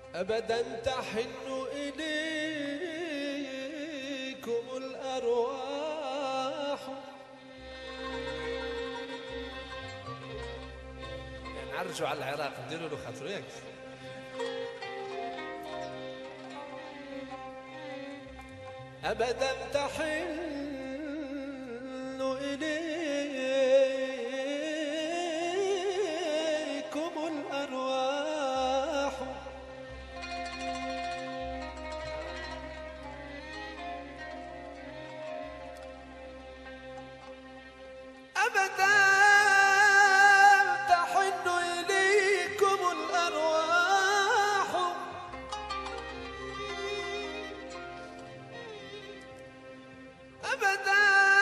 أبدا تحن إليكم الأرواح. يعني نرجع على العراق نديروا له خاطر ياك. أبدا تحن إليكم الأرواح. أبدا تحن إليكم الأرواح. أبدا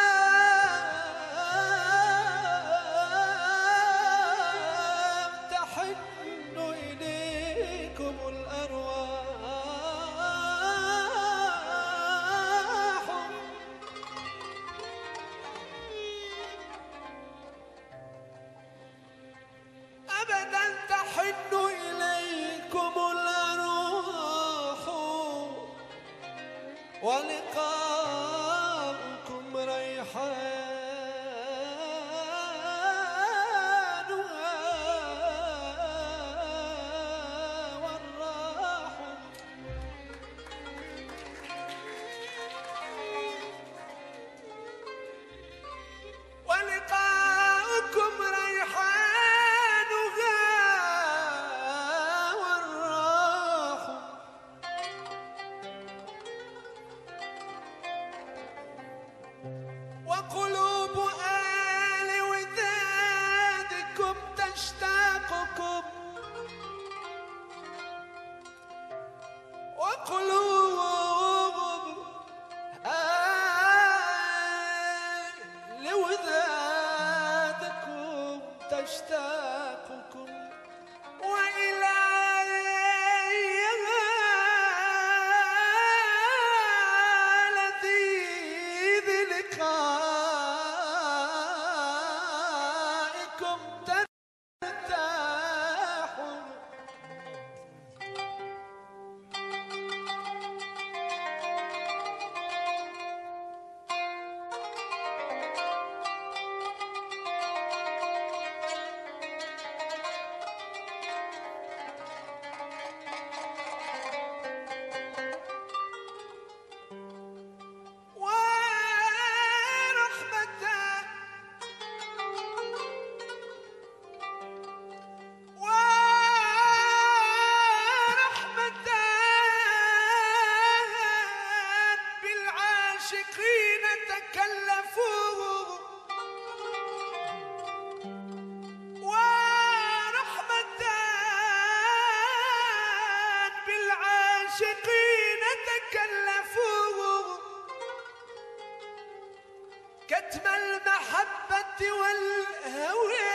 تحن إليكم الأرواح. أبدا تحن إليكم الأرواح ولقاؤكم ريحانها والراح. ولقاؤكم ريحانها والراح. وقلوب آل ودادكم تشتاقكم. وقلوب آل ودادكم تشتاقكم. وإلى لذيذ لقائكم ترتاحون. بالعاشقين تكلفوا. ورحمة بالعاشقين تكلفوا. كتم المحبة والهوى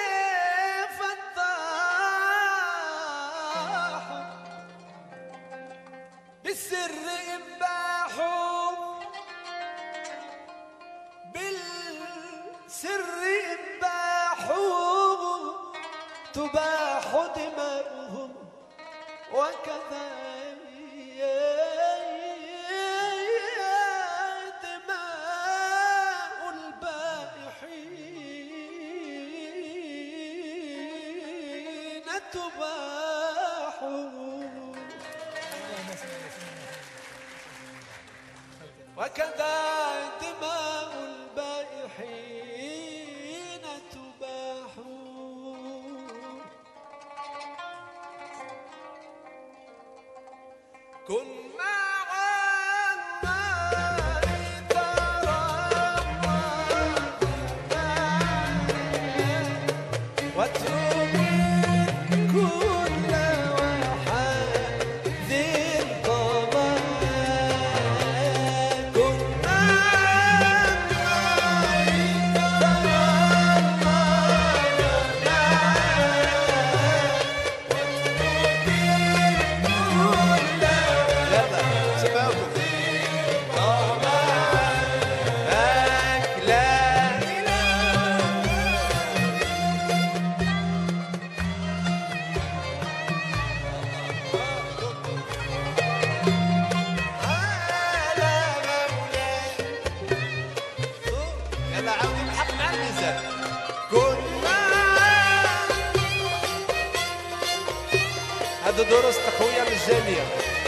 فضاح. بالسر انباحوا. بالسر انباحوا. تباح دماؤهم وكذا دماء البائحين تباح. وكذا دماء البائحين تباح. كن مع الماء ترمى واترك كل وحد طمع. كن مع هذا دروس تقوية مجانية.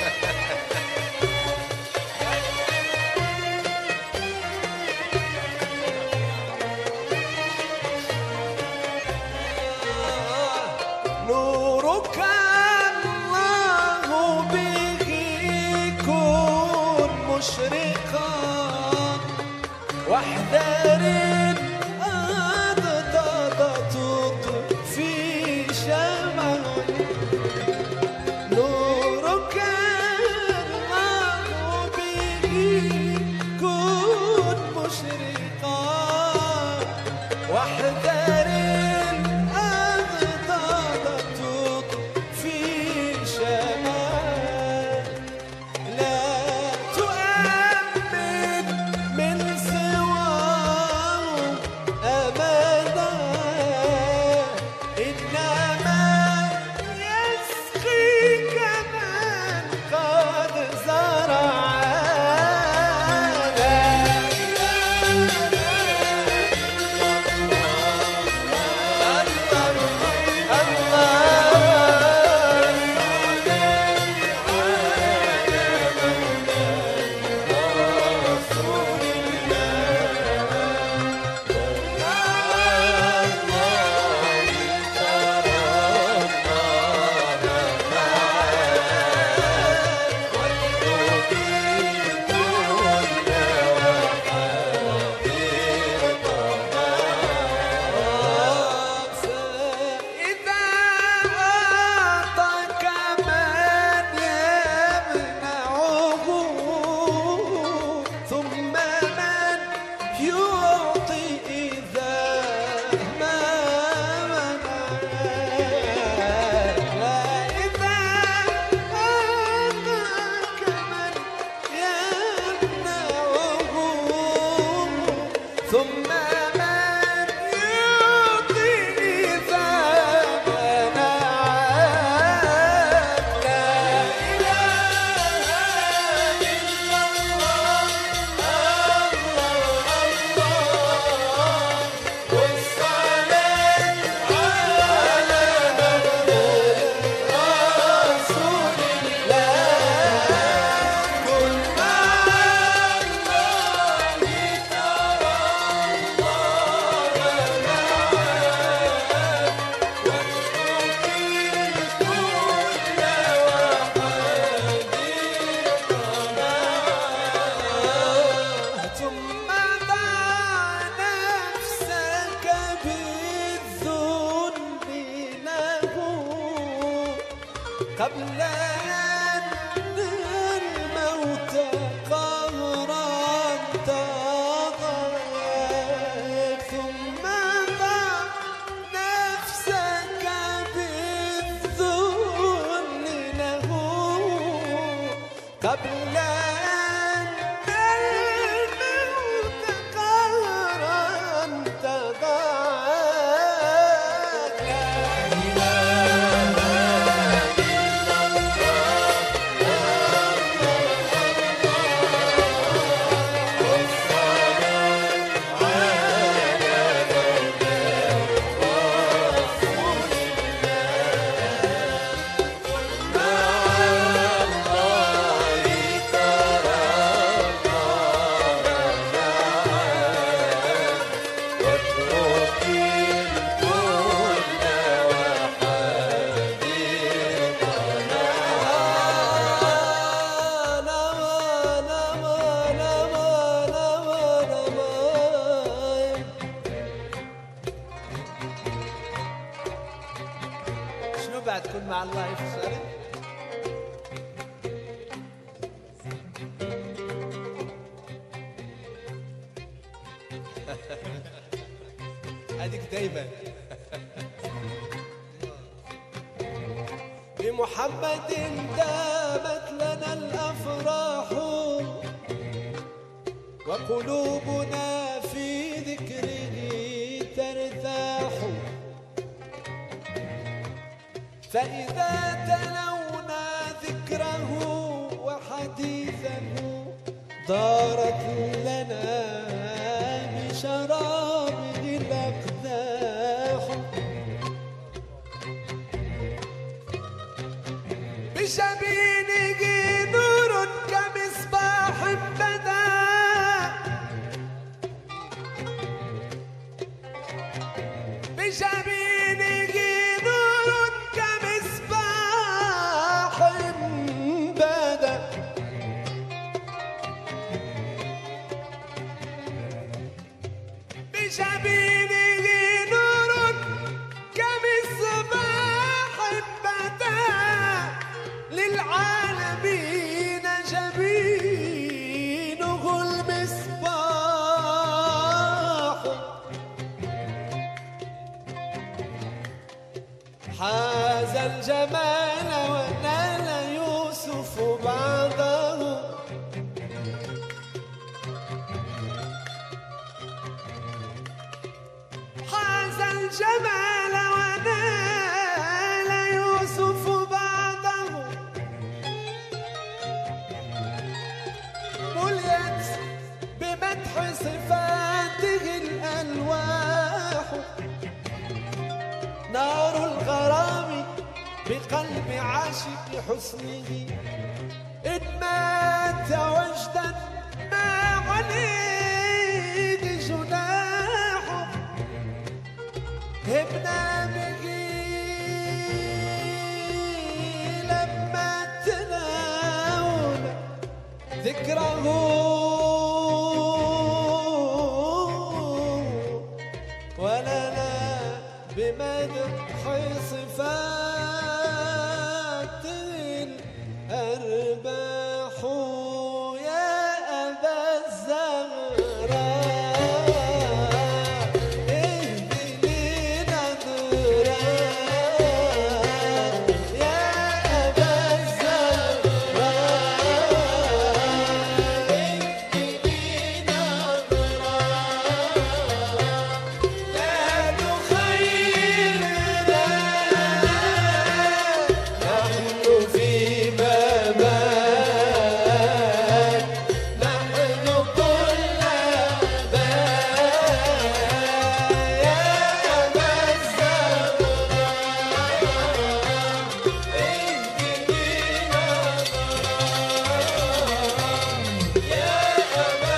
نورك الله به كن مشرقا واحذر أضطرت في شمع. نورك الله به كن مشرقا واحذر أضطرت في شمع. لا تؤمن من سواه أبدا إنما يسقيك من قد زرع. لا فإذا أعطاك من يمنعه ثم من يعطي إذا ما منعك. لا إذا أعطاك من يمنعه ثم من يعطي إذا منعك. لا إله إلا الله الله الله والصلاة على رسول الله. كن مع الله ترى الله معك واترك الكل وحديث. ثم ضع نفسك بالذل له قبل أن الموت قهرا تضايق. ثم ضع نفسك بالذل له قبل أن الموت قهرا تضايق. لا إله إلا شنو بعد كن مع الله يفسر؟ هذيك دايما بمحمد دامت لنا الأفراح وقلوبنا في ذكره ترتاح. فإذا تلونا ذكره وحديثه دارت لنا بشرابه الأقداح. بجبينه نور كمصباح بدا، بجبينه نور كمصباح بدا، بجبينه نور كمصباح بدا، للعالمين جبينه المصباح، حاز الجمال ونال يوسف بعضه، حاز الجمال ونال يوسف بعضه، مليت بمدح صفاته الألواح، نار الغرام بقلب عاشق حسنه، إن مات وجدا ما عليه جناحه، هبنا به لما تناول ذكره، ولنا بمدح صفات الأرباح، يا أبا الزهراء اهدي لي نظرة، يا أبا الزهراء اهدي لي نظرة، لا تخيرنا نحن في بابك، نحن كل باب، يا أبا الزهراء اهدي لي نظرة، يا أبا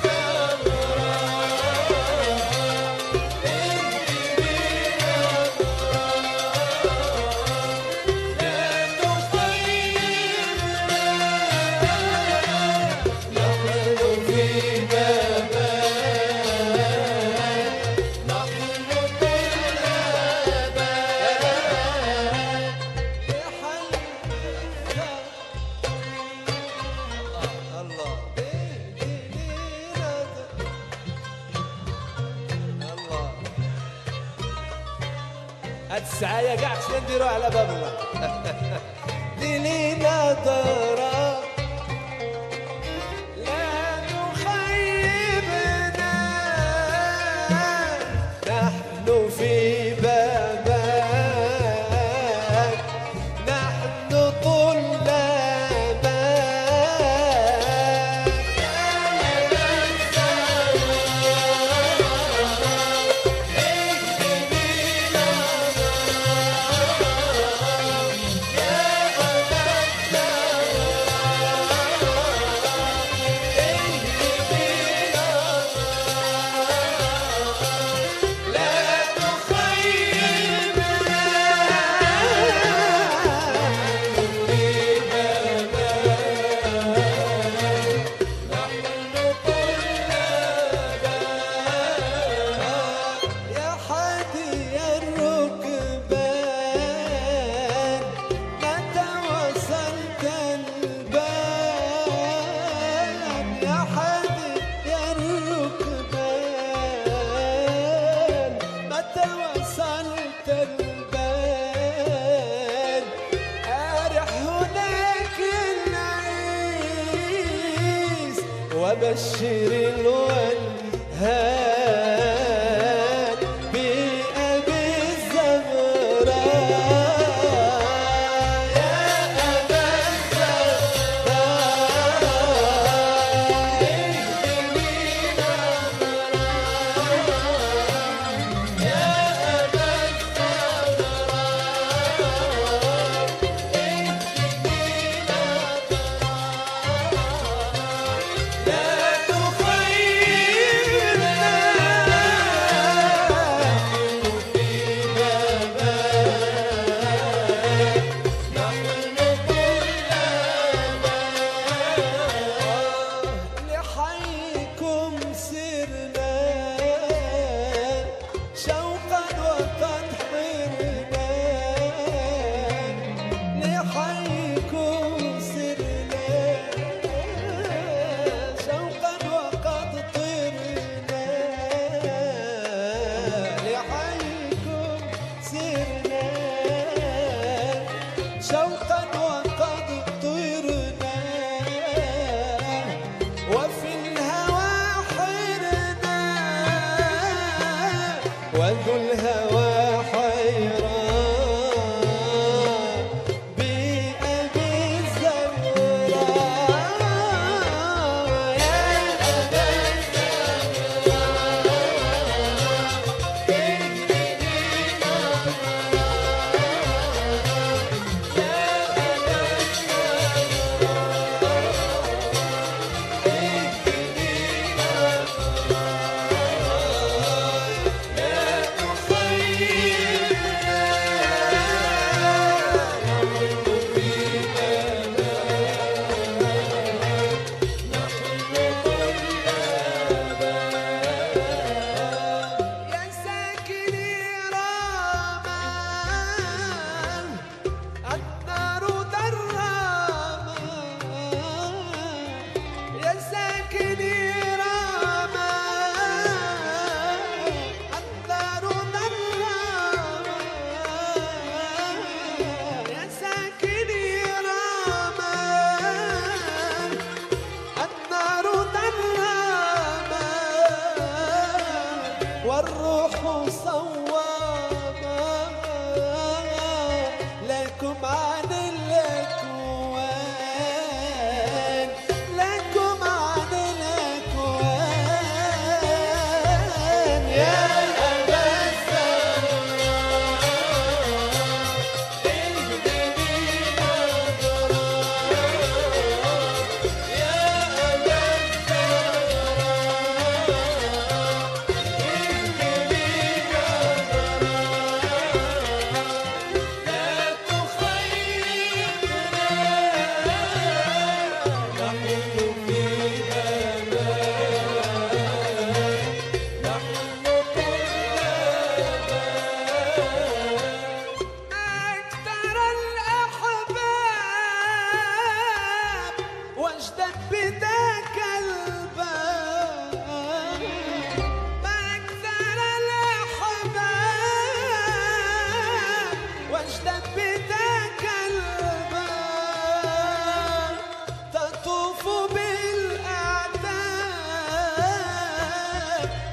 هاد السعاية كاع خصنا نديرو على باب الله. ديري نظرة لا تخيبنا، نحن في بابك، نحن طلابك، وبشر الولهان بأبي الزهراء، يا أبا الزهراء اهدني نظرة، يا أبا الزهراء اهدني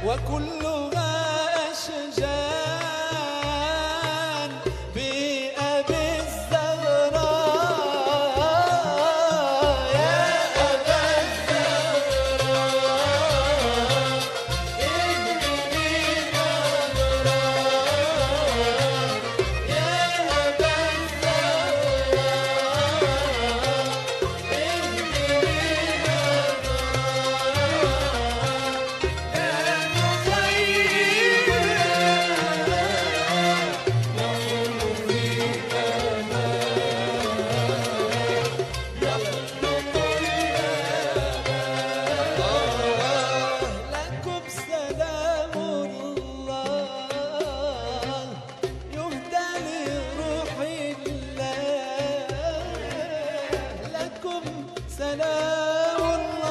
وكلها أشجان بأبي الزهراء يا أبا الزهراء إنني نظرة يا أبا الزهراء إنني لكم سلام الله يهدى لروح الله لكم سلام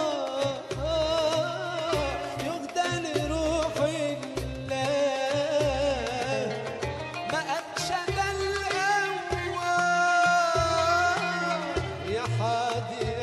الله يهدى لروح الله ما أنشد الأول يا حادي